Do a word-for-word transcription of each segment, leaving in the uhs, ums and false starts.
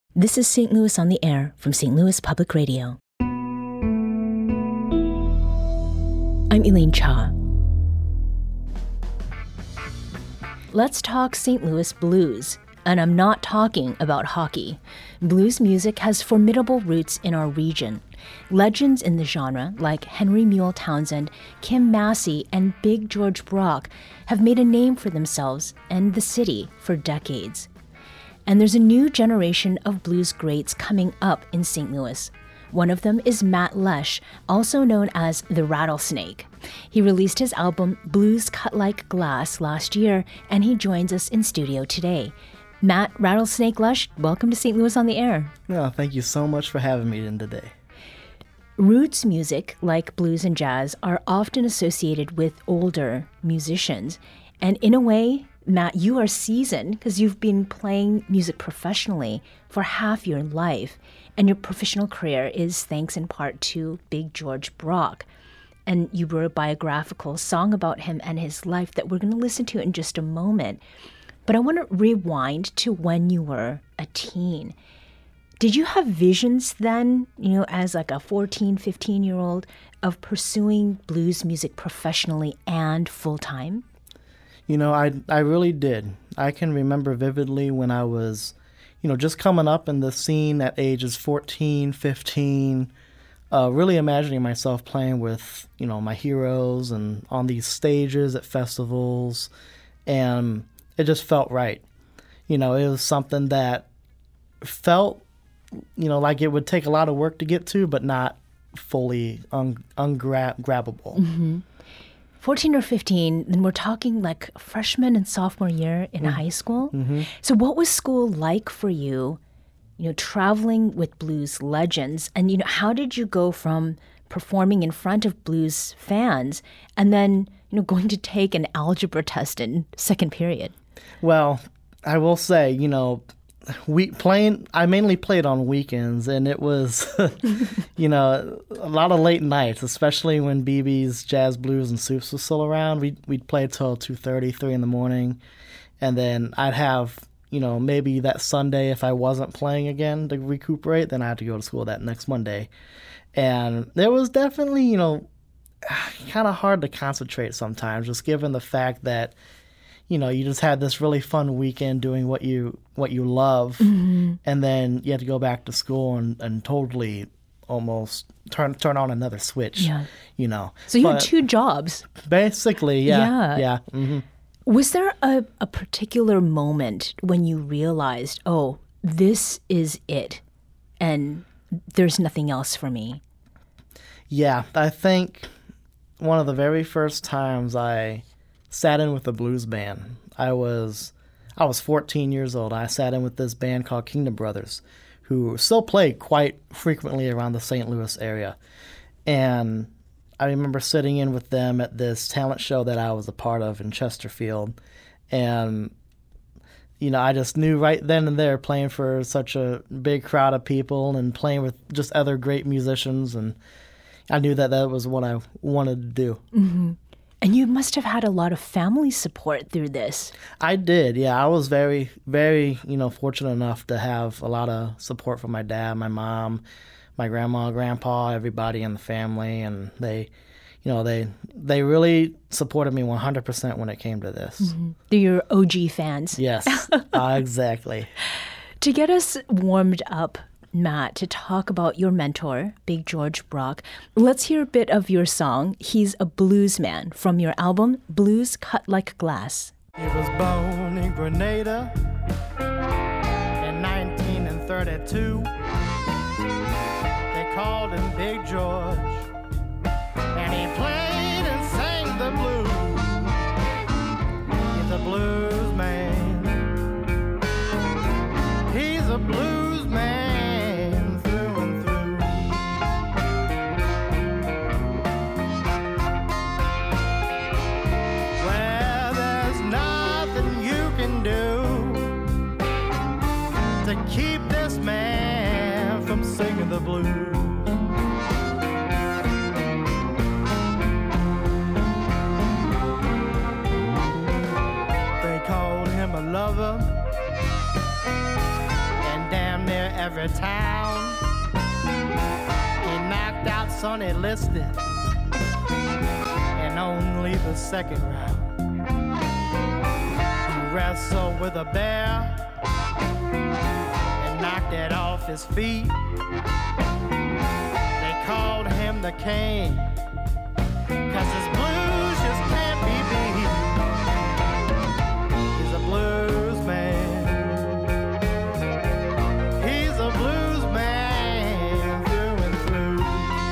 This is Saint Louis on the Air from Saint Louis Public Radio. I'm Elaine Cha. Let's talk Saint Louis blues. And I'm not talking about hockey. Blues music has formidable roots in our region. Legends in the genre, like Henry Mule Townsend, Kim Massey, and Big George Brock, have made a name for themselves and the city for decades. And there's a new generation of blues greats coming up in Saint Louis. One of them is Matt Lesh, also known as the Rattlesnake. He released his album Blues Cut Like Glass last year, and he joins us in studio today. Matt Rattlesnake Lesh, welcome to Saint Louis on the Air. Oh, thank you so much for having me in today. Roots music, like blues and jazz, are often associated with older musicians. And in a way, Matt, you are seasoned because you've been playing music professionally for half your life. And your professional career is thanks in part to Big George Brock. And you wrote a biographical song about him and his life that we're going to listen to in just a moment. But I want to rewind to when you were a teen. Did you have visions then, you know, as like a fourteen, fifteen-year-old of pursuing blues music professionally and full-time? You know, I, I really did. I can remember vividly when I was, you know, just coming up in the scene at ages fourteen, fifteen, uh, really imagining myself playing with, you know, my heroes and on these stages at festivals. And it just felt right. You know, it was something that felt, you know, like it would take a lot of work to get to, but not fully un- ungrabbable. Mm-hmm. fourteen or fifteen, then we're talking like freshman and sophomore year in mm-hmm. high school. Mm-hmm. So what was school like for you, you know, traveling with blues legends? And, you know, how did you go from performing in front of blues fans and then, you know, going to take an algebra test in second period? Well, I will say, you know, we playing. I mainly played on weekends, and it was, you know, a lot of late nights, especially when B B's Jazz Blues and Soups was still around. We'd we'd play till two thirty, three in the morning, and then I'd have, you know, maybe that Sunday if I wasn't playing again to recuperate, then I had to go to school that next Monday, and it was definitely, you know, kind of hard to concentrate sometimes, just given the fact that, you know, you just had this really fun weekend doing what you what you love, mm-hmm. and then you had to go back to school and, and totally almost turn turn on another switch, yeah. you know. So you but had two jobs. Basically, yeah. Yeah. yeah. Mm-hmm. Was there a, a particular moment when you realized, oh, this is it, and there's nothing else for me? Yeah, I think one of the very first times I sat in with a blues band. I was I was fourteen years old. I sat in with this band called Kingdom Brothers, who still play quite frequently around the Saint Louis area. And I remember sitting in with them at this talent show that I was a part of in Chesterfield. And, you know, I just knew right then and there, playing for such a big crowd of people and playing with just other great musicians, and I knew that that was what I wanted to do. Mm-hmm. And you must have had a lot of family support through this. I did, yeah. I was very, very, you know, fortunate enough to have a lot of support from my dad, my mom, my grandma, grandpa, everybody in the family, and they, you know, they they really supported me one hundred percent when it came to this. Mm-hmm. They're your O G fans. Yes, uh, exactly. To get us warmed up, Matt, to talk about your mentor, Big George Brock, let's hear a bit of your song, He's a Blues Man, from your album, Blues Cut Like Glass. He was born in Grenada in nineteen thirty-two. They called him Big George, and he played and sang the blues. He's a blues man. He's a blues man. To keep this man from singing the blues. They called him a lover, and damn near every town. He knocked out Sonny Liston in only the second round. He wrestled with a bear and knocked it off his feet. They called him the King, 'cause his blues just can't be beat. He's a blues man. He's a blues man through and through.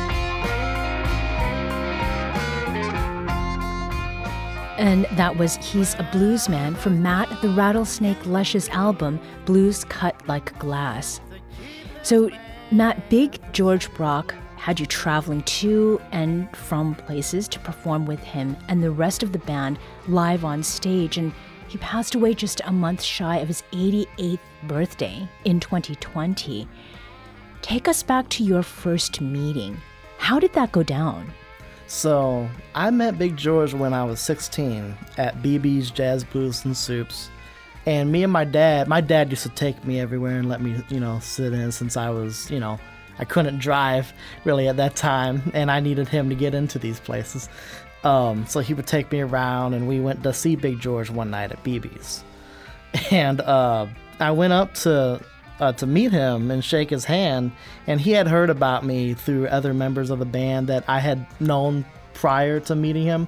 And that was He's a Blues Man from Matt the Rattlesnake Lush's album, Blues Cut Like Glass. So, Matt, Big George Brock had you traveling to and from places to perform with him and the rest of the band live on stage, and he passed away just a month shy of his eighty-eighth birthday in twenty twenty. Take us back to your first meeting. How did that go down? So, I met Big George when I was sixteen at B B's Jazz Blues and Soups. And me and my dad, my dad used to take me everywhere and let me, you know, sit in since I was, you know, I couldn't drive really at that time, and I needed him to get into these places. Um, so he would take me around, and we went to see Big George one night at B B's. And uh, I went up to uh, to meet him and shake his hand, and he had heard about me through other members of the band that I had known prior to meeting him.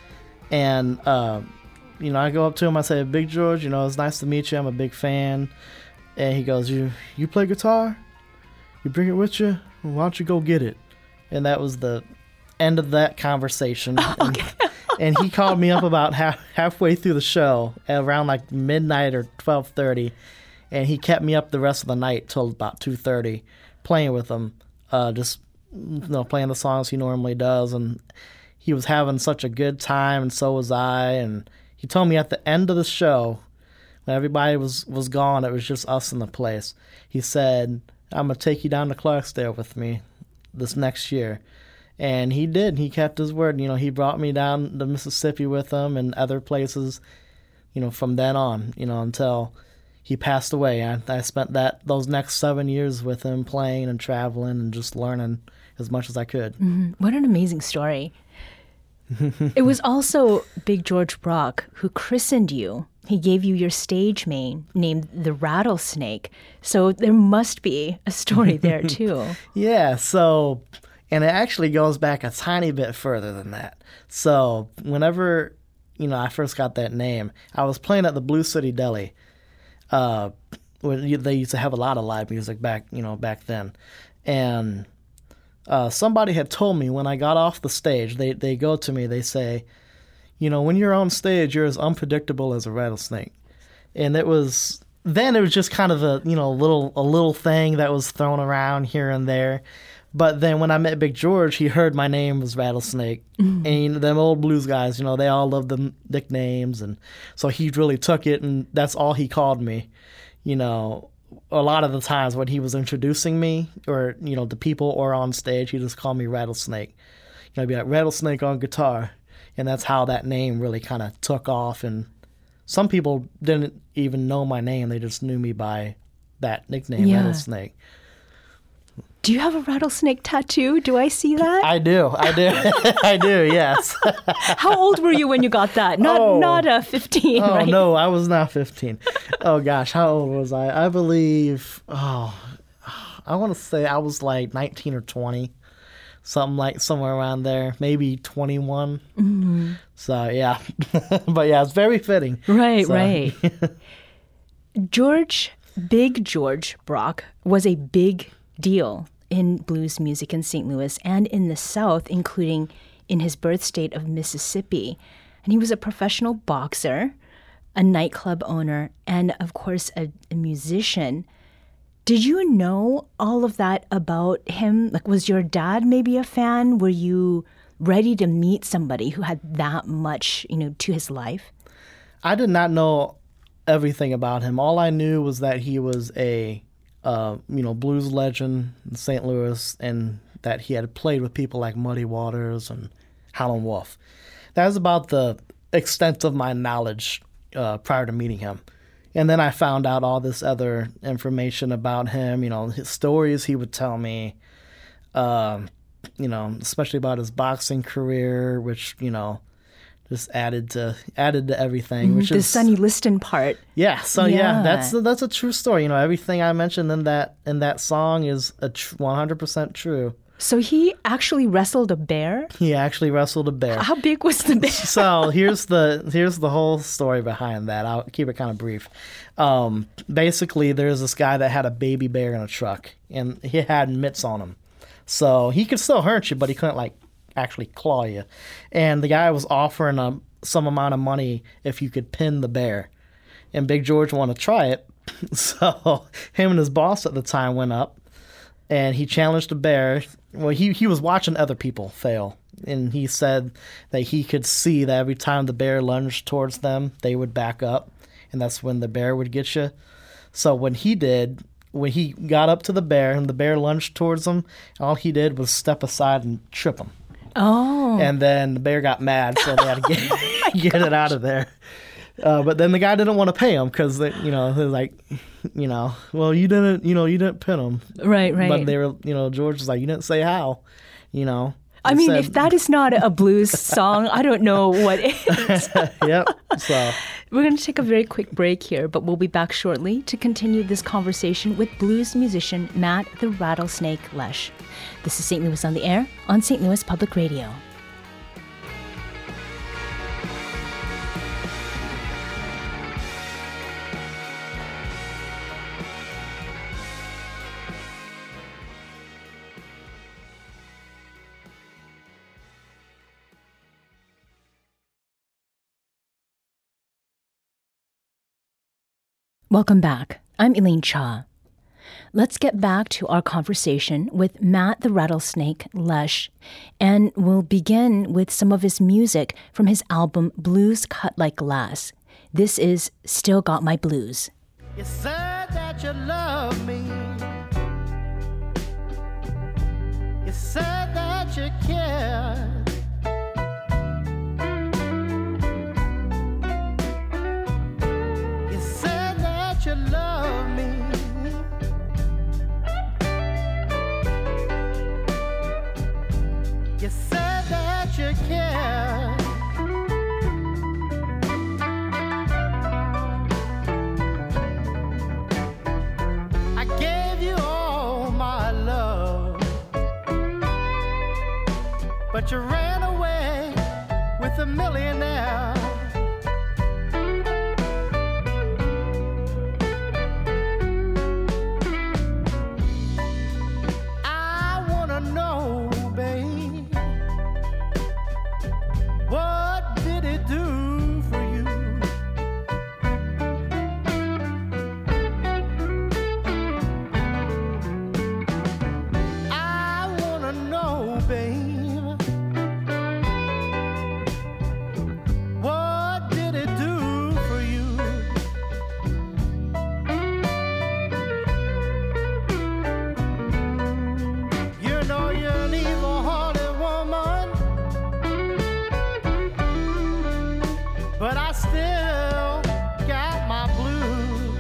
And, uh, you know, I go up to him, I say, Big George, you know, it's nice to meet you, I'm a big fan. And he goes, you you play guitar? You bring it with you? Well, why don't you go get it? And that was the end of that conversation. Oh, okay. and, and he called me up about half, halfway through the show, around like midnight or twelve thirty, and he kept me up the rest of the night till about two thirty, playing with him, uh, just you know, playing the songs he normally does. And he was having such a good time, and so was I. And he told me at the end of the show, when everybody was, was gone, it was just us in the place, he said, I'm going to take you down to Clarksdale with me this next year. And he did. He kept his word. You know, he brought me down to Mississippi with him and other places, you know, from then on, you know, until he passed away. I, I spent that those next seven years with him playing and traveling and just learning as much as I could. Mm-hmm. What an amazing story. It was also Big George Brock who christened you. He gave you your stage name named the Rattlesnake. So there must be a story there too. Yeah, so, and it actually goes back a tiny bit further than that. So whenever, you know, I first got that name, I was playing at the Blue City Deli. Uh, when they used to have a lot of live music back, you know, back then. And uh, somebody had told me when I got off the stage, they, they go to me, they say, you know, when you're on stage, you're as unpredictable as a rattlesnake. And it was, then it was just kind of a, you know, little a little thing that was thrown around here and there. But then when I met Big George, he heard my name was Rattlesnake. Mm-hmm. And you know, them old blues guys, you know, they all loved the nicknames. And so he really took it, and that's all he called me. You know, a lot of the times when he was introducing me, or, you know, the people or on stage, he just called me Rattlesnake. You know, I'd be like, Rattlesnake on guitar. And that's how that name really kind of took off. And some people didn't even know my name. They just knew me by that nickname, yeah. Rattlesnake. Do you have a rattlesnake tattoo? Do I see that? I do. I do. I do, yes. How old were you when you got that? Not oh. not uh, fifteen, oh, right? no, I was not fifteen. Oh, gosh, how old was I? I believe, oh, I want to say I was like nineteen or twenty. Something like somewhere around there, maybe twenty-one. Mm-hmm. So, yeah. But, yeah, it's very fitting. Right, so. right. George, Big George Brock was a big deal in blues music in Saint Louis and in the South, including in his birth state of Mississippi. And he was a professional boxer, a nightclub owner, and, of course, a, a musician. Did you know all of that about him? Like, was your dad maybe a fan? Were you ready to meet somebody who had that much, you know, to his life? I did not know everything about him. All I knew was that he was a, uh, you know, blues legend in Saint Louis, and that he had played with people like Muddy Waters and Howlin' Wolf. That was about the extent of my knowledge uh, prior to meeting him. And then I found out all this other information about him, you know, his stories he would tell me, um, you know, especially about his boxing career, which, you know, just added to added to everything. Which the is Sonny Liston part. Yeah, so yeah. Yeah. that's that's a true story. You know, everything I mentioned in that in that song is a tr- one hundred percent true. So he actually wrestled a bear? He actually wrestled a bear. How big was the bear? So here's the here's the whole story behind that. I'll keep it kind of brief. Um, basically, there's this guy that had a baby bear in a truck, and he had mitts on him, so he could still hurt you, but he couldn't like actually claw you. And the guy was offering a, some amount of money if you could pin the bear, and Big George wanted to try it. So him and his boss at the time went up, and he challenged the bear. Well, he, he was watching other people fail, and he said that he could see that every time the bear lunged towards them, they would back up, and that's when the bear would get you. So when he did, when he got up to the bear and the bear lunged towards him, all he did was step aside and trip him. Oh. And then the bear got mad, so they had to get, oh get it out of there. Uh, but then the guy didn't want to pay him because, you know, they're like, you know, well, you didn't, you know, you didn't pin him. Right, right. But they were, you know, George was like, you didn't say how, you know. I He mean, said- if that is not a blues song, I don't know what is. Yep. So We're going to take a very quick break here, but we'll be back shortly to continue this conversation with blues musician Matt the Rattlesnake Lesh. This is Saint Louis on the Air on Saint Louis Public Radio. Welcome back. I'm Elaine Cha. Let's get back to our conversation with Matt the Rattlesnake Lesh, and we'll begin with some of his music from his album Blues Cut Like Glass. This is Still Got My Blues. You said that you love me. You said that you care. You said that you love me. You said that you care. I gave you all my love, but you ran away with a millionaire. I wanna know, babe, what did it do for you? I wanna know, babe, what did it do for you? You know you're an evil-hearted woman, but I still got my blues.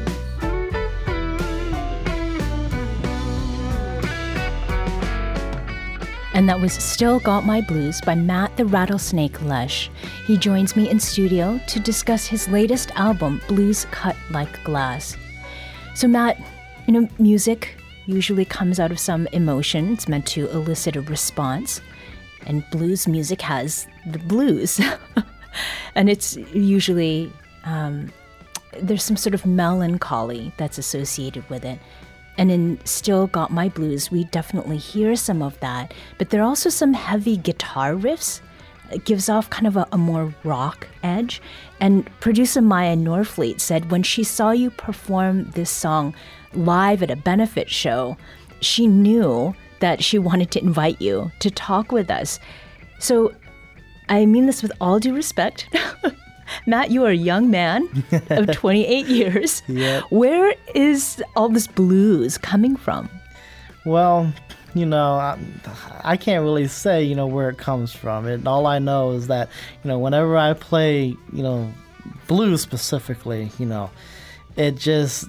And that was Still Got My Blues by Matt the Rattlesnake Lesh. He joins me in studio to discuss his latest album, Blues Cut Like Glass. So Matt, you know, music usually comes out of some emotion. It's meant to elicit a response. And blues music has the blues. And it's usually, um, there's some sort of melancholy that's associated with it. And in Still Got My Blues, we definitely hear some of that. But there are also some heavy guitar riffs. It gives off kind of a, a more rock edge. And producer Maya Norfleet said when she saw you perform this song live at a benefit show, she knew that she wanted to invite you to talk with us. So I mean this with all due respect. Matt, you are a young man of twenty-eight years. Yep. Where is all this blues coming from? Well, you know, I, I can't really say, you know, where it comes from. It, all I know is that, you know, whenever I play, you know, blues specifically, you know, it just,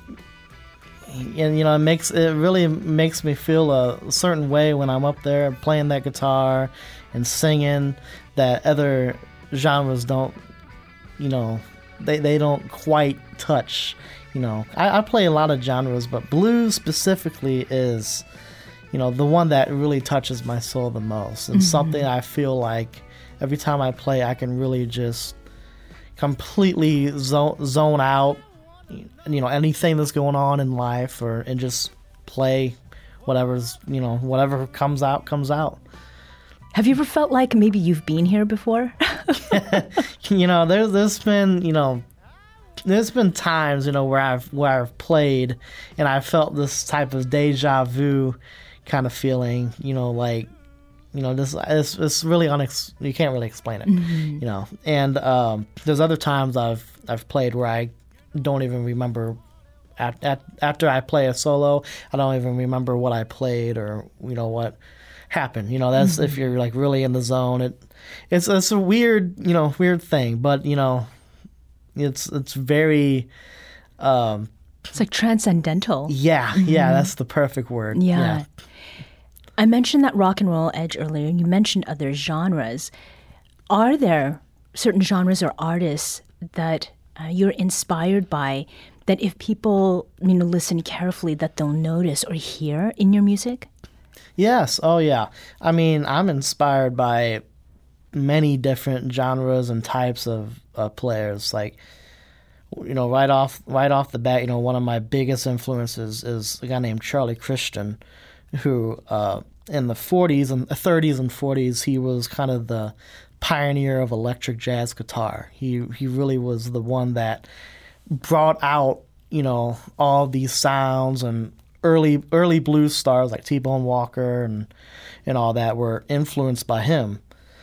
and you know, it makes it really makes me feel a certain way when I'm up there playing that guitar and singing that other genres don't, you know, they, they don't quite touch. You know, I, I play a lot of genres, but blues specifically is, you know, the one that really touches my soul the most, and mm-hmm. something I feel like every time I play, I can really just completely zone, zone out, you know, anything that's going on in life, or and just play whatever's, you know, whatever comes out, comes out. Have you ever felt like maybe you've been here before? You know, there's there's been, you know, there's been times, you know, where I've where I've played and I felt this type of deja vu kind of feeling, you know, like, you know, this it's, it's really unex- you can't really explain it, mm-hmm. you know. And um, there's other times I've I've played where I don't even remember at, at, after I play a solo, I don't even remember what I played or, you know, what happened. You know, that's mm-hmm. if you're like really in the zone. It it's it's a weird, you know, weird thing, but you know, it's it's very um it's like transcendental. Yeah, mm-hmm. yeah, that's the perfect word. Yeah. yeah. I mentioned that rock and roll edge earlier, and you mentioned other genres. Are there certain genres or artists that uh, you're inspired by, that if people, you know, listen carefully, that they'll notice or hear in your music? Yes. Oh, yeah. I mean, I'm inspired by many different genres and types of uh, players. Like, you know, right off right off the bat, you know, one of my biggest influences is a guy named Charlie Christian, who uh, in the forties and thirties and forties, he was kind of the pioneer of electric jazz guitar. He he really was the one that brought out, you know, all these sounds, and early early blues stars like T-Bone Walker and and all that were influenced by him.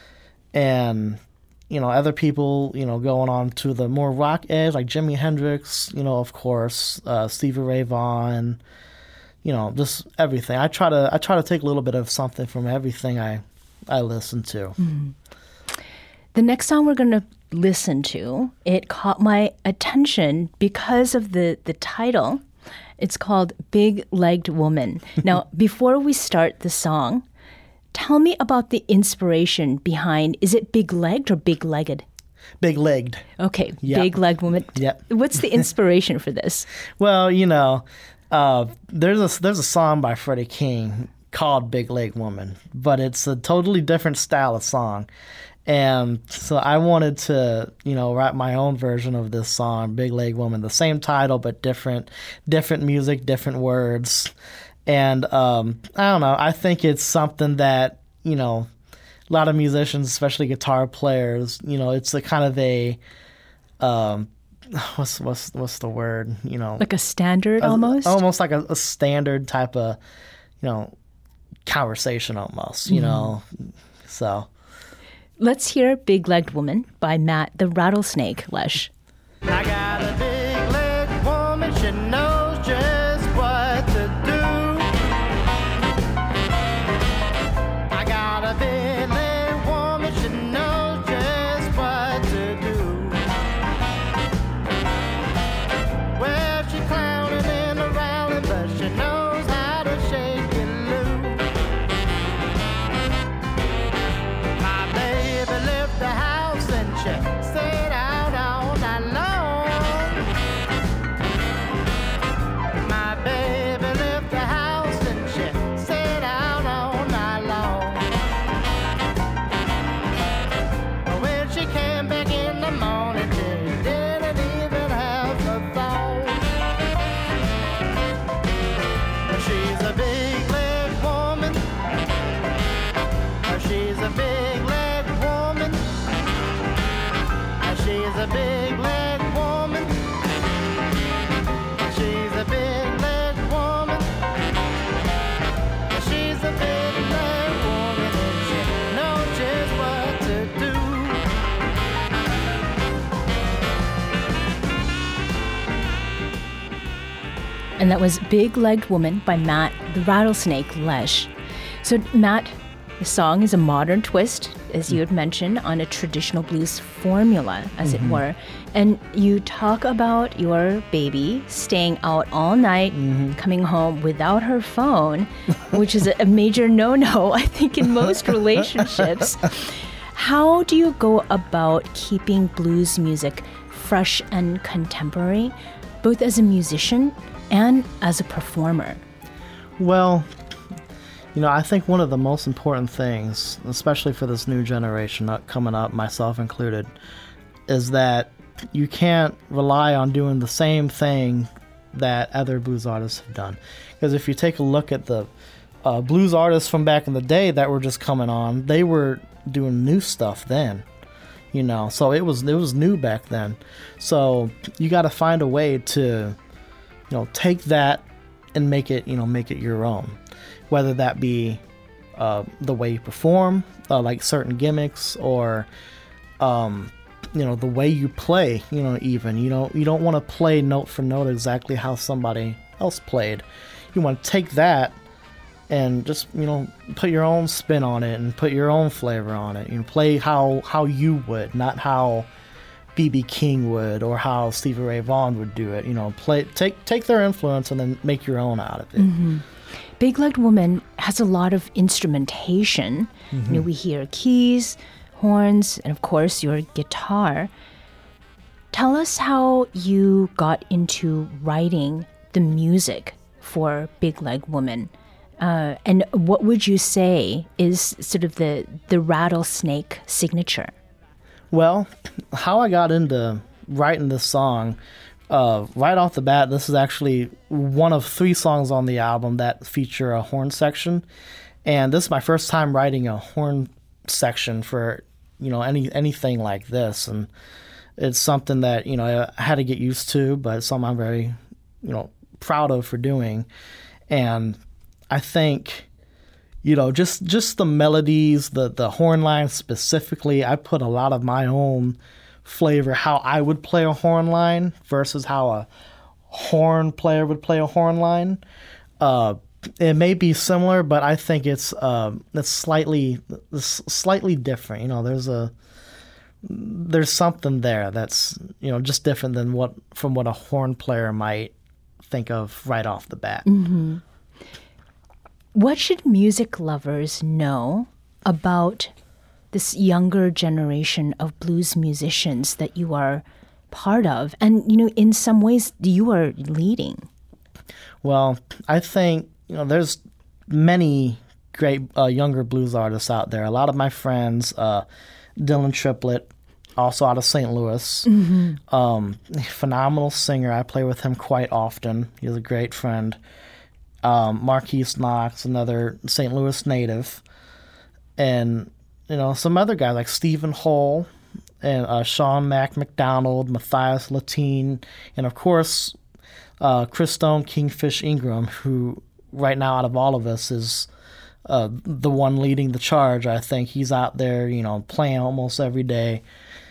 And, you know, other people, you know, going on to the more rock edge like Jimi Hendrix, you know, of course, uh, Stevie Ray Vaughan, you know, just everything. I try to I try to take a little bit of something from everything I I listen to. Mm. The next song we're going to listen to, it caught my attention because of the, the title. It's called Big-Legged Woman. Now, before we start the song, tell me about the inspiration behind, is it big-legged or big-legged? Big-legged. Okay, yep. Big-Legged Woman. Yep. What's the inspiration for this? Well, you know, uh, there's a there's a song by Freddie King called Big-Legged Woman, but it's a totally different style of song. And so I wanted to, you know, write my own version of this song, Big-Legged Woman, the same title, but different different music, different words. And um, I don't know, I think it's something that, you know, a lot of musicians, especially guitar players, you know, it's a kind of a, um, what's what's what's the word, you know? Like a standard a, almost? Almost like a, a standard type of, you know, conversation almost, you mm. know, so... Let's hear Big-Legged Woman by Matt the Rattlesnake Lesh. I got a big-legged woman, she knows just what to do. I got a big-legged woman, she knows just what to do. Well, she clowning and a-rowling, but she knows how to shake it loose. My baby left the house and she stayed out all night long. My baby left the house and she stayed out all night long. But when she came back in the morning, she didn't even have a thought. She's a big-legged woman. She's a big-legged woman. She's a big-legged woman. She's a big-legged woman. She's a big-legged woman, and she knows just what to do. And that was Big-Legged Woman by Matt the Rattlesnake Lesh. So, Matt, The song is a modern twist, as you had mentioned, on a traditional blues formula, as mm-hmm. it were. And you talk about your baby staying out all night, mm-hmm. coming home without her phone, which is a major no-no, I think, in most relationships. How do you go about keeping blues music fresh and contemporary, both as a musician and as a performer? Well, you know, I think one of the most important things, especially for this new generation coming up, myself included, is that you can't rely on doing the same thing that other blues artists have done. Because if you take a look at the uh, blues artists from back in the day that were just coming on, they were doing new stuff then, you know, so it was it was new back then. So you got to find a way to, you know, take that and make it, you know, make it your own. Whether that be uh, the way you perform, uh, like certain gimmicks, or um, you know, the way you play. You know, even you know, you don't want to play note for note exactly how somebody else played. You want to take that and just, you know, put your own spin on it and put your own flavor on it. You know, play how how you would, not how B B King would or how Stevie Ray Vaughan would do it. You know, play take take their influence and then make your own out of it. Mm-hmm. Big Legged Woman has a lot of instrumentation. Mm-hmm. You know, we hear keys, horns, and of course your guitar. Tell us how you got into writing the music for Big Legged Woman. Uh, and what would you say is sort of the, the Rattlesnake signature? Well, how I got into writing this song, uh, right off the bat, this is actually one of three songs on the album that feature a horn section. And this is my first time writing a horn section for, you know, any anything like this. And it's something that, you know, I had to get used to, but it's something I'm very, you know, proud of for doing. And I think, you know, just just the melodies, the, the horn lines specifically, I put a lot of my own flavor, how I would play a horn line versus how a horn player would play a horn line. Uh, it may be similar, but I think it's uh, it's slightly it's slightly different. You know, there's a there's something there that's, you know, just different than what from what a horn player might think of right off the bat. Mm-hmm. What should music lovers know about this younger generation of blues musicians that you are part of? And, you know, in some ways you are leading. Well, I think, you know, there's many great uh, younger blues artists out there. A lot of my friends, uh, Dylan Triplett, also out of Saint Louis, mm-hmm. um, phenomenal singer. I play with him quite often. He's a great friend. Um, Marquise Knox, another Saint Louis native, and, you know, some other guys like Stephen Hull and uh, Sean Mac McDonald, Matthias Latine, and of course uh, Chris Stone Kingfish Ingram, who right now out of all of us is uh, the one leading the charge. I think he's out there, you know, playing almost every day.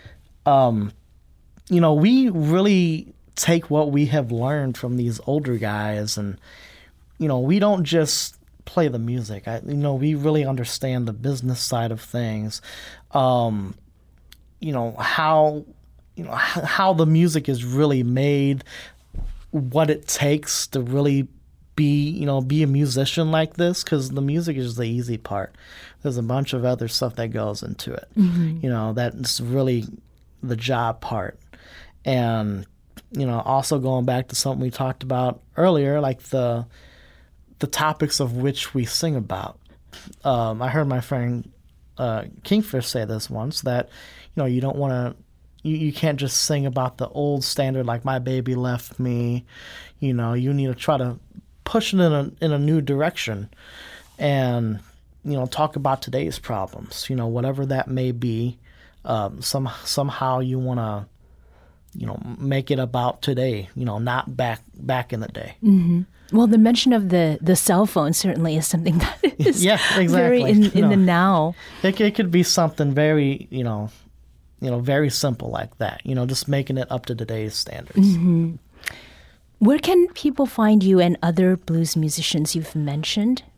Um, you know, we really take what we have learned from these older guys, and you know, we don't just play the music. I, you know, we really understand the business side of things. Um, you know, how, you know, how the music is really made, what it takes to really be, you know, be a musician like this, because the music is the easy part. There's a bunch of other stuff that goes into it. Mm-hmm. You know, that's really the job part. And, you know, also going back to something we talked about earlier, like the the topics of which we sing about. Um, I heard my friend uh, Kingfish say this once, that, you know, you don't want to, you, you can't just sing about the old standard like My Baby Left Me. You know, you need to try to push it in a, in a new direction and, you know, talk about today's problems, you know, whatever that may be. Um, some, somehow you want to, you know, make it about today, you know, not back back in the day. Mm-hmm. Well, the mention of the, the cell phone certainly is something that is yeah, exactly. very in, in no. the now. It, it could be something very, you know, you know, very simple like that, you know, just making it up to today's standards. Mm-hmm. Where can people find you and other blues musicians you've mentioned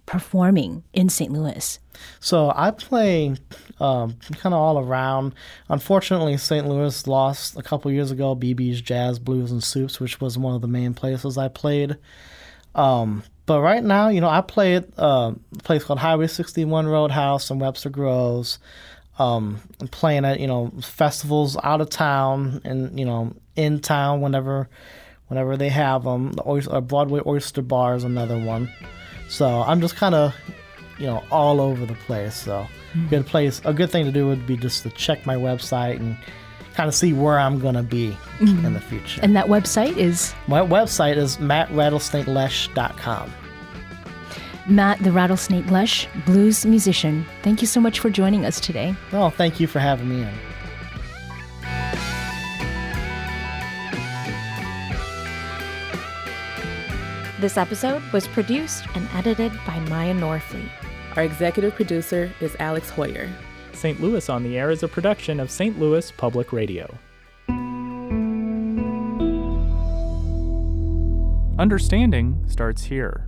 performing in Saint Louis? So I play um, kind of all around. Unfortunately, Saint Louis lost a couple years ago B B's Jazz, Blues, and Soups, which was one of the main places I played. Um, but right now, you know, I play at uh, a place called Highway sixty-one Roadhouse in Webster Groves. Um, I'm playing at, you know, festivals out of town and, you know, in town whenever whenever they have them. The Oyster, uh, Broadway Oyster Bar is another one. So I'm just kind of, you know, all over the place. So mm-hmm. good place. A good thing to do would be just to check my website and kind of see where I'm going to be mm-hmm. in the future. And that website is? My website is matt rattlesnake lesh dot com. Matt the Rattlesnake Lesh, blues musician, thank you so much for joining us today. Oh, thank you for having me in. This episode was produced and edited by Maya Norfleet. Our executive producer is Alex Hoyer. Saint Louis on the Air is a production of Saint Louis Public Radio. Understanding starts here.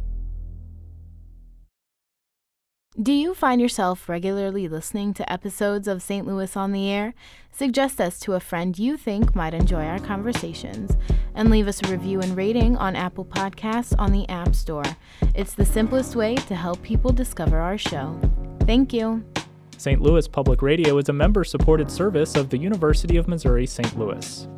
Do you find yourself regularly listening to episodes of Saint Louis on the Air? Suggest us to a friend you think might enjoy our conversations, and leave us a review and rating on Apple Podcasts on the App Store. It's the simplest way to help people discover our show. Thank you. Saint Louis Public Radio is a member-supported service of the University of Missouri Saint Louis.